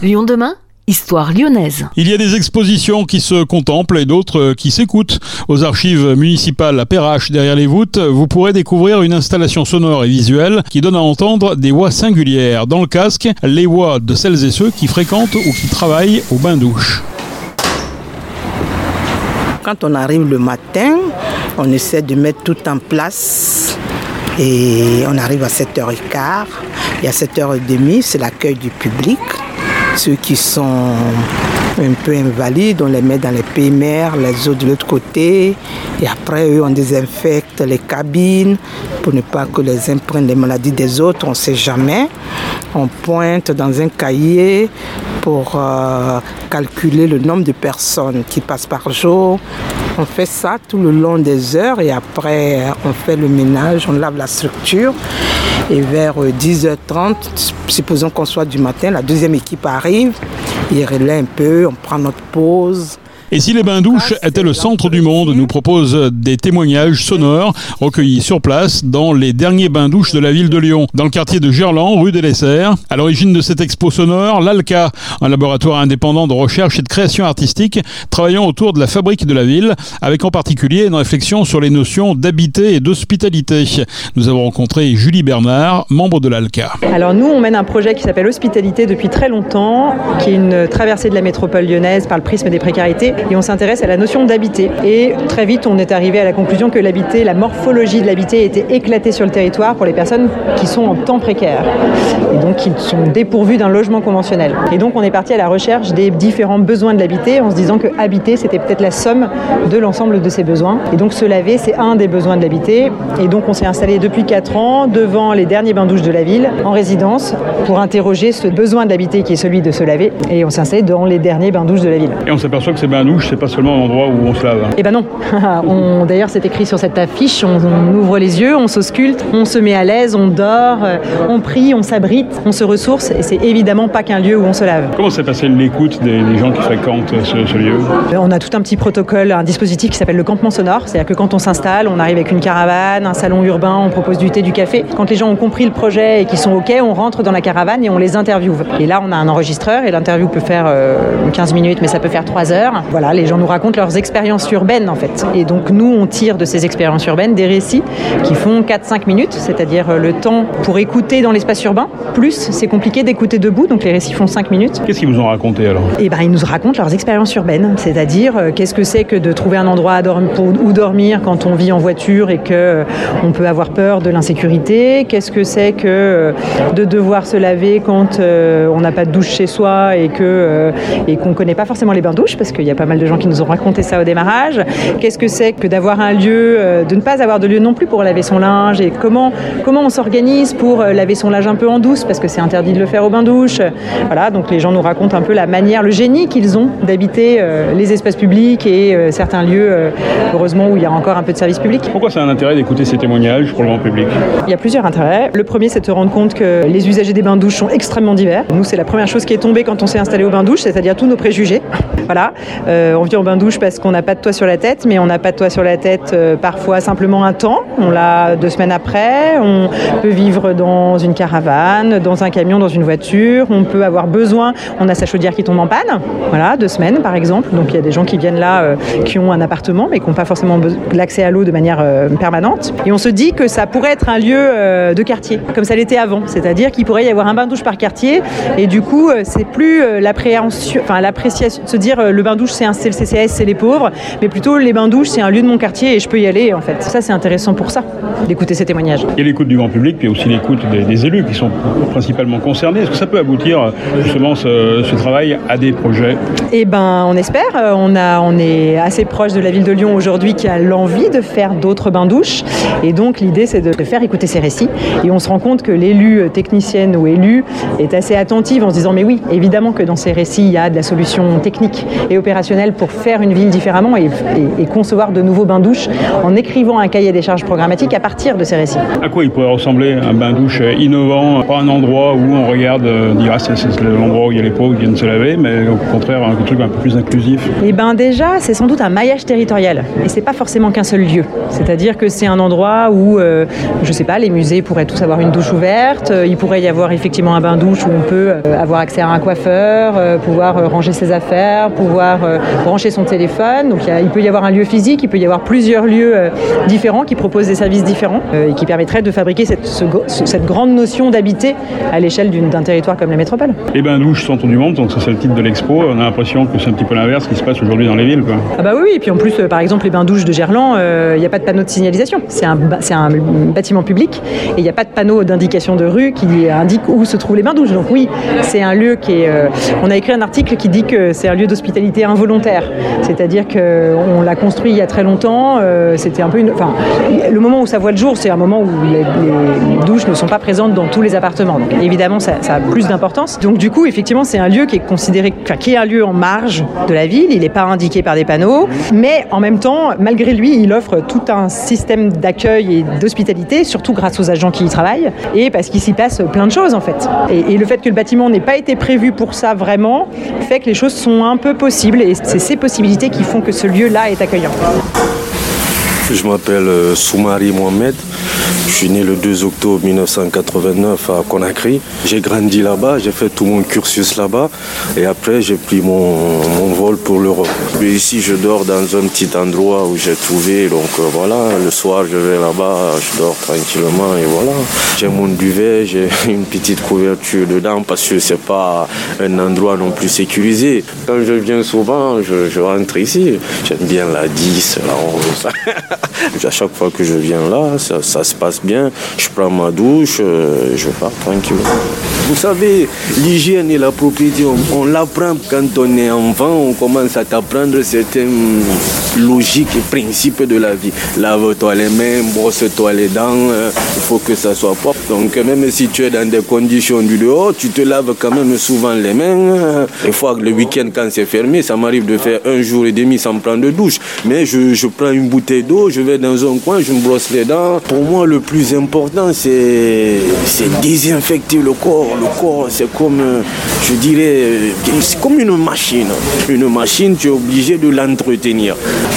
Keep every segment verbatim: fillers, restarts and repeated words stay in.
Lyon demain, histoire lyonnaise. Il y a des expositions qui se contemplent et d'autres qui s'écoutent. Aux archives municipales à Perrache, derrière les voûtes, vous pourrez découvrir une installation sonore et visuelle qui donne à entendre des voix singulières. Dans le casque, les voix de celles et ceux qui fréquentent ou qui travaillent au bain-douche. Quand on arrive le matin, on essaie de mettre tout en place et on arrive à sept heures quinze. Et à sept heures trente, c'est l'accueil du public. Ceux qui sont un peu invalides, on les met dans les P M R, les autres de l'autre côté. Et après, eux, on désinfecte les cabines pour ne pas que les uns prennent les maladies des autres, on ne sait jamais. On pointe dans un cahier pour euh, calculer le nombre de personnes qui passent par jour. On fait ça tout le long des heures et après, on fait le ménage, on lave la structure. Et vers dix heures trente, supposons qu'on soit du matin, la deuxième équipe arrive, il relaie un peu, on prend notre pause. Et si les bains-douches étaient le centre du monde, nous propose des témoignages sonores recueillis sur place dans les derniers bains-douches de la ville de Lyon, dans le quartier de Gerland, rue des Lesserres. À l'origine de cette expo sonore, l'A L C A, un laboratoire indépendant de recherche et de création artistique, travaillant autour de la fabrique de la ville, avec en particulier une réflexion sur les notions d'habiter et d'hospitalité. Nous avons rencontré Julie Bernard, membre de l'A L C A. Alors nous, on mène un projet qui s'appelle Hospitalité depuis très longtemps, qui est une traversée de la métropole lyonnaise par le prisme des précarités. Et on s'intéresse à la notion d'habiter. Et très vite, on est arrivé à la conclusion que l'habiter, la morphologie de l'habiter était éclatée sur le territoire pour les personnes qui sont en temps précaire et donc qui sont dépourvues d'un logement conventionnel. Et donc, on est parti à la recherche des différents besoins de l'habiter en se disant que habiter, c'était peut-être la somme de l'ensemble de ces besoins. Et donc, se laver, c'est un des besoins de l'habiter. Et donc, on s'est installé depuis quatre ans devant les derniers bains-douches de la ville, en résidence, pour interroger ce besoin de l'habiter qui est celui de se laver. Et on s'est installé dans les derniers bains-douches de la ville. Et on s'aperçoit que ces bains-douches, c'est pas seulement un endroit où on se lave. Eh ben non. on, d'ailleurs, c'est écrit sur cette affiche, on, on ouvre les yeux, on s'ausculte, on se met à l'aise, on dort, on prie, on s'abrite, on se ressource. Et c'est évidemment pas qu'un lieu où on se lave. Comment s'est passée l'écoute des, des gens qui fréquentent ce, ce lieu ? On a tout un petit protocole, un dispositif qui s'appelle le campement sonore. C'est-à-dire que quand on s'installe, on arrive avec une caravane, un salon urbain, on propose du thé, du café. Quand les gens ont compris le projet et qu'ils sont OK, on rentre dans la caravane et on les interviewe. Et là, on a un enregistreur et l'interview peut faire euh, quinze minutes, mais ça peut faire trois heures. Voilà, les gens nous racontent leurs expériences urbaines en fait. Et donc nous, on tire de ces expériences urbaines des récits qui font quatre à cinq minutes, c'est-à-dire le temps pour écouter dans l'espace urbain. Plus, c'est compliqué d'écouter debout, donc les récits font cinq minutes. Qu'est-ce qu'ils vous ont raconté alors ? Eh ben, ils nous racontent leurs expériences urbaines, c'est-à-dire euh, qu'est-ce que c'est que de trouver un endroit à dormir, pour, où dormir quand on vit en voiture et que euh, on peut avoir peur de l'insécurité. Qu'est-ce que c'est que euh, de devoir se laver quand euh, on n'a pas de douche chez soi et que euh, et qu'on connaît pas forcément les bains-douches, parce qu'il y a pas mal de gens qui nous ont raconté ça au démarrage. Qu'est-ce que c'est que d'avoir un lieu, euh, de ne pas avoir de lieu non plus pour laver son linge, et comment, comment on s'organise pour euh, laver son linge un peu en douce, parce que c'est interdit de le faire au bain-douche. Voilà, donc les gens nous racontent un peu la manière, le génie qu'ils ont d'habiter euh, les espaces publics et euh, certains lieux, euh, heureusement, où il y a encore un peu de service public. Pourquoi c'est un intérêt d'écouter ces témoignages pour le grand public ? Il y a plusieurs intérêts. Le premier, c'est de se rendre compte que les usagers des bains-douches sont extrêmement divers. Nous, c'est la première chose qui est tombée quand on s'est installé au bain-douche, c'est-à-dire tous nos préjugés. Voilà, euh, on vient au bain-douche parce qu'on n'a pas de toit sur la tête, mais on n'a pas de toit sur la tête euh, parfois simplement un temps. On l'a deux semaines après. On peut vivre dans une caravane, dans un camion, dans une voiture. On peut avoir besoin, on a sa chaudière qui tombe en panne, voilà, deux semaines par exemple. Donc il y a des gens qui viennent là, euh, qui ont un appartement, mais qui n'ont pas forcément l'accès à l'eau de manière euh, permanente. Et on se dit que ça pourrait être un lieu euh, de quartier, comme ça l'était avant. C'est-à-dire qu'il pourrait y avoir un bain-douche par quartier. Et du coup, euh, c'est plus euh, l'appréhension, enfin l'appréciation, se dire euh, le bain-douche c'est un c'est le C C S, c'est les pauvres, mais plutôt les bains-douches c'est un lieu de mon quartier et je peux y aller en fait. Ça c'est intéressant pour ça, d'écouter ces témoignages. Il y a l'écoute du grand public, puis aussi l'écoute des, des élus qui sont principalement concernés. Est-ce que ça peut aboutir justement ce, ce travail à des projets ? Eh ben on espère. On, a, on est assez proche de la ville de Lyon aujourd'hui qui a l'envie de faire d'autres bains-douches et donc l'idée c'est de faire écouter ces récits et on se rend compte que l'élu technicienne ou élu est assez attentive en se disant mais oui, évidemment que dans ces récits il y a de la solution technique et opérationnels pour faire une ville différemment et, et, et concevoir de nouveaux bains-douches en écrivant un cahier des charges programmatique à partir de ces récits. À quoi il pourrait ressembler un bain-douche innovant, pas un endroit où on regarde, euh, dire ah, c'est, c'est l'endroit où il y a les pauvres qui viennent se laver, mais au contraire un truc un peu plus inclusif? Eh bien déjà, c'est sans doute un maillage territorial et c'est pas forcément qu'un seul lieu. C'est-à-dire que c'est un endroit où, euh, je sais pas, les musées pourraient tous avoir une douche ouverte, il pourrait y avoir effectivement un bain-douche où on peut euh, avoir accès à un coiffeur, euh, pouvoir euh, ranger ses affaires, pouvoir euh, brancher son téléphone. Donc il, y a, il peut y avoir un lieu physique, il peut y avoir plusieurs lieux euh, différents qui proposent des services différents euh, et qui permettraient de fabriquer cette, ce, cette grande notion d'habiter à l'échelle d'une, d'un territoire comme la métropole. Les bains-douches centre du monde, donc ça c'est le titre de l'expo. On a l'impression que c'est un petit peu l'inverse qui se passe aujourd'hui dans les villes, quoi. Ah bah oui, oui. Et puis en plus, euh, par exemple, les bains-douches de Gerland, il euh, n'y a pas de panneau de signalisation. C'est un, c'est un bâtiment public et il n'y a pas de panneau d'indication de rue qui indique où se trouvent les bains-douches. Donc oui, c'est un lieu qui est... Euh, on a écrit un article qui dit que c'est un lieu d'hospitalité involontaire. C'est-à-dire qu'on l'a construit il y a très longtemps. Euh, c'était un peu une... Enfin, le moment où ça voit le jour, c'est un moment où les, les douches ne sont pas présentes dans tous les appartements. Donc évidemment, ça, ça a plus d'importance. Donc du coup, effectivement, c'est un lieu qui est considéré... Enfin, qui est un lieu en marge de la ville. Il n'est pas indiqué par des panneaux. Mais en même temps, malgré lui, il offre tout un système d'accueil et d'hospitalité, surtout grâce aux agents qui y travaillent, et parce qu'il s'y passe plein de choses en fait. Et, et le fait que le bâtiment n'ait pas été prévu pour ça vraiment, fait que les choses sont un peu possibles, et c'est ces possibilités qui font que ce lieu-là est accueillant. Je m'appelle Soumari Mohamed. Je suis né le deux octobre mille neuf cent quatre-vingt-neuf à Conakry. J'ai grandi là-bas, j'ai fait tout mon cursus là-bas et après j'ai pris mon, mon vol pour l'Europe. Mais ici je dors dans un petit endroit où j'ai trouvé, donc euh, voilà, le soir je vais là-bas, je dors tranquillement et voilà. J'ai mon duvet, j'ai une petite couverture dedans parce que c'est pas un endroit non plus sécurisé. Quand je viens souvent, je, je rentre ici, j'aime bien la dix, la onze. À chaque fois que je viens là, ça, ça se passe bien. Je prends ma douche, euh, je pars tranquillement. Vous savez, l'hygiène et la propriété, on, on l'apprend quand on est enfant, on commence à t'apprendre certaines logiques et principes de la vie. Lave-toi les mains, brosse-toi les dents, euh, il faut que ça soit propre. Donc même si tu es dans des conditions du dehors, tu te laves quand même souvent les mains. Des fois, le week-end, quand c'est fermé, ça m'arrive de faire un jour et demi sans prendre de douche. Mais je, je prends une bouteille d'eau, je vais dans un coin, je me brosse les dents. Pour moi, le plus important, c'est, c'est désinfecter le corps. Le corps, c'est comme, je dirais, c'est comme une machine. Une machine, tu es obligé de l'entretenir.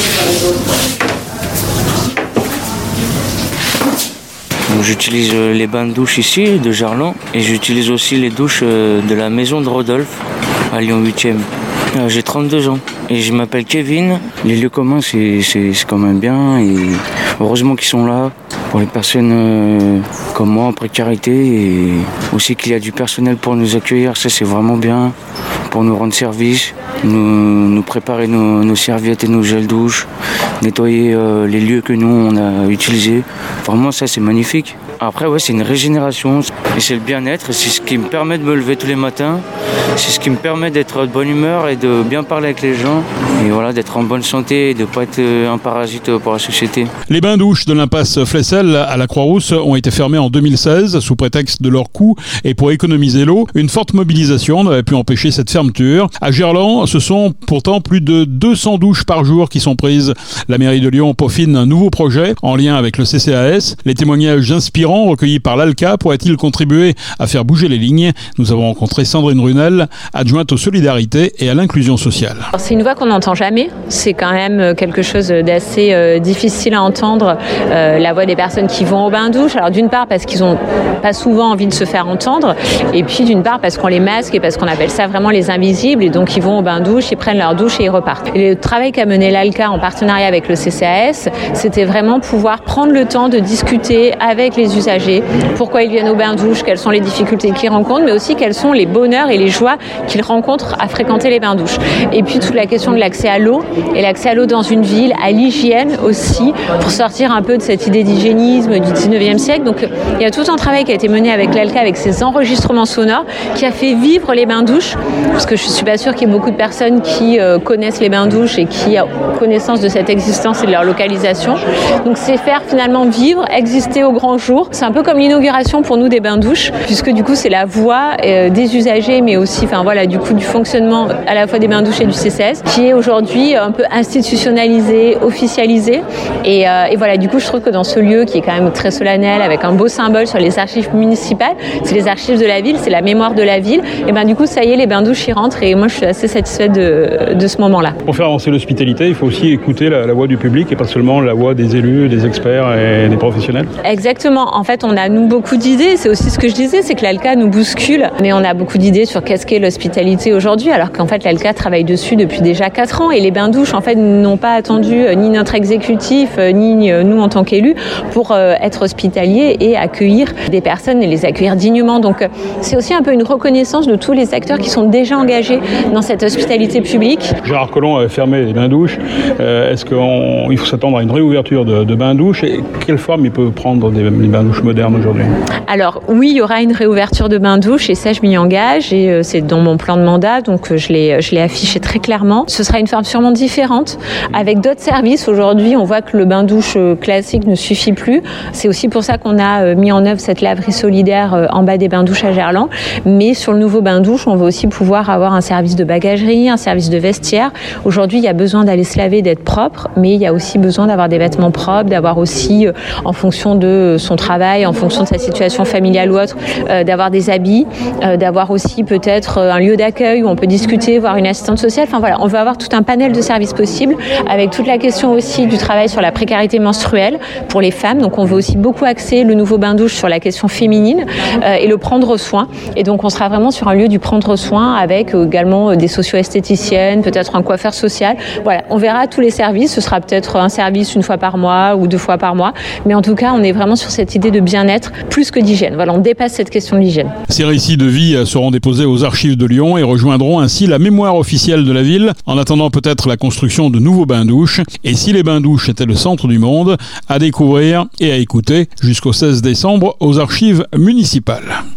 J'utilise les bains de douche ici, de Gerland, et j'utilise aussi les douches de la maison de Rodolphe, à Lyon huitième. J'ai trente-deux ans et je m'appelle Kevin. Les lieux communs, c'est, c'est, c'est quand même bien et heureusement qu'ils sont là pour les personnes euh, comme moi en précarité et aussi qu'il y a du personnel pour nous accueillir. Ça, c'est vraiment bien pour nous rendre service, nous, nous préparer nos, nos serviettes et nos gels douche, nettoyer euh, les lieux que nous, on a utilisés. Vraiment, ça, c'est magnifique. Après, ouais, c'est une régénération et c'est le bien-être. C'est ce qui me permet de me lever tous les matins. C'est ce qui me permet d'être de bonne humeur et de bien parler avec les gens. Et voilà, d'être en bonne santé et de ne pas être un parasite pour la société. Les bains-douches de l'impasse Flessel à la Croix-Rousse ont été fermés en deux mille seize sous prétexte de leur coût et pour économiser l'eau. Une forte mobilisation n'avait pu empêcher cette fermeture. À Gerland, ce sont pourtant plus de deux cents douches par jour qui sont prises. La mairie de Lyon peaufine un nouveau projet en lien avec le C C A S. Les témoignages inspirants recueillis par l'A L C A pourraient-ils contribuer à faire bouger les lignes? Nous avons rencontré Sandrine Runel, adjointe aux solidarités et à l'inclusion sociale. Alors, c'est une voix qu'on n'entend jamais. C'est quand même quelque chose d'assez euh, difficile à entendre, euh, la voix des personnes qui vont au bain-douche. Alors d'une part parce qu'ils n'ont pas souvent envie de se faire entendre, et puis d'une part parce qu'on les masque et parce qu'on appelle ça vraiment les invisibles, et donc ils vont au bain-douche, ils prennent leur douche et ils repartent. Et le travail qu'a mené l'A L C A en partenariat avec le C C A S, c'était vraiment pouvoir prendre le temps de discuter avec les usagers, pourquoi ils viennent au bain-douche, quelles sont les difficultés qu'ils rencontrent, mais aussi quels sont les bonheurs et les joies qu'ils rencontrent à fréquenter les bains-douches. Et puis toute la question de l'accès à l'eau, et l'accès à l'eau dans une ville, à l'hygiène aussi, pour sortir un peu de cette idée d'hygiénisme du dix-neuvième siècle. Donc il y a tout un travail qui a été mené avec l'A L C A, avec ces enregistrements sonores, qui a fait vivre les bains-douches, parce que je ne suis pas sûre qu'il y ait beaucoup de personnes qui euh, connaissent les bains-douches et qui ont connaissance de cette existence et de leur localisation. Donc c'est faire finalement vivre, exister au grand jour, jour. C'est un peu comme l'inauguration pour nous des bains-douches, puisque du coup c'est la voix euh, des usagers, mais aussi, enfin voilà, du coup du fonctionnement à la fois des bains-douches et du C C S, qui est aujourd'hui un peu institutionnalisé, officialisé. Et, euh, et voilà, du coup je trouve que dans ce lieu qui est quand même très solennel, avec un beau symbole sur les archives municipales, c'est les archives de la ville, c'est la mémoire de la ville, et ben du coup ça y est, les bains-douches y rentrent, et moi je suis assez satisfaite de, de ce moment-là. Pour faire avancer l'hospitalité, il faut aussi écouter la, la voix du public et pas seulement la voix des élus, des experts et des professionnels. Exactement. En fait, on a nous beaucoup d'idées. C'est aussi ce que je disais, c'est que l'ALCA nous bouscule, mais on a beaucoup d'idées sur qu'est-ce qu'est l'hospitalité aujourd'hui, alors qu'en fait l'ALCA travaille dessus depuis déjà quatre ans, et les bains-douches en fait n'ont pas attendu euh, ni notre exécutif euh, ni euh, nous en tant qu'élus pour euh, être hospitaliers et accueillir des personnes et les accueillir dignement. Donc euh, c'est aussi un peu une reconnaissance de tous les acteurs qui sont déjà engagés dans cette hospitalité publique. Gérard Collomb avait fermé les bains-douches. Euh, est-ce qu'il faut s'attendre à une réouverture de, de bains-douches, et quelle forme il peut prendre des, les bains-douches modernes aujourd'hui? Alors oui, il y aura une réouverture de bains-douches, et ça je m'y engage, et euh, c'est dans mon plan de mandat, donc euh, je l'ai, je l'ai affiché très clairement. Ce sera une forme sûrement différente, avec d'autres services. Aujourd'hui, on voit que le bain-douche euh, classique ne suffit plus. C'est aussi pour ça qu'on a euh, mis en œuvre cette laverie solidaire euh, en bas des bains-douches à Gerland. Mais sur le nouveau bain-douche, on va aussi pouvoir avoir un service de bagagerie, un service de vestiaire. Aujourd'hui, il y a besoin d'aller se laver, d'être propre, mais il y a aussi besoin d'avoir des vêtements propres, d'avoir aussi, euh, en fonction de son travail, en fonction de sa situation familiale ou autre, euh, d'avoir des habits, euh, d'avoir aussi peut-être un lieu d'accueil où on peut discuter, voir une assistante sociale. Enfin voilà, on veut avoir tout un panel de services possibles, avec toute la question aussi du travail sur la précarité menstruelle pour les femmes. Donc on veut aussi beaucoup axer le nouveau bain-douche sur la question féminine euh, et le prendre soin. Et donc on sera vraiment sur un lieu du prendre soin, avec euh, également des socio-esthéticiennes, peut-être un coiffeur social. Voilà, on verra tous les services. Ce sera peut-être un service une fois par mois ou deux fois par mois. Mais en tout cas, on est vraiment sur cette idée de bien-être plus que d'hygiène. Voilà, on dépasse cette question de l'hygiène. Ces récits de vie seront déposés aux archives de Lyon et rejoindront ainsi la mémoire officielle de la ville, en attendant peut-être la construction de nouveaux bains-douches. Et si les bains-douches étaient le centre du monde, à découvrir et à écouter jusqu'au seize décembre aux archives municipales.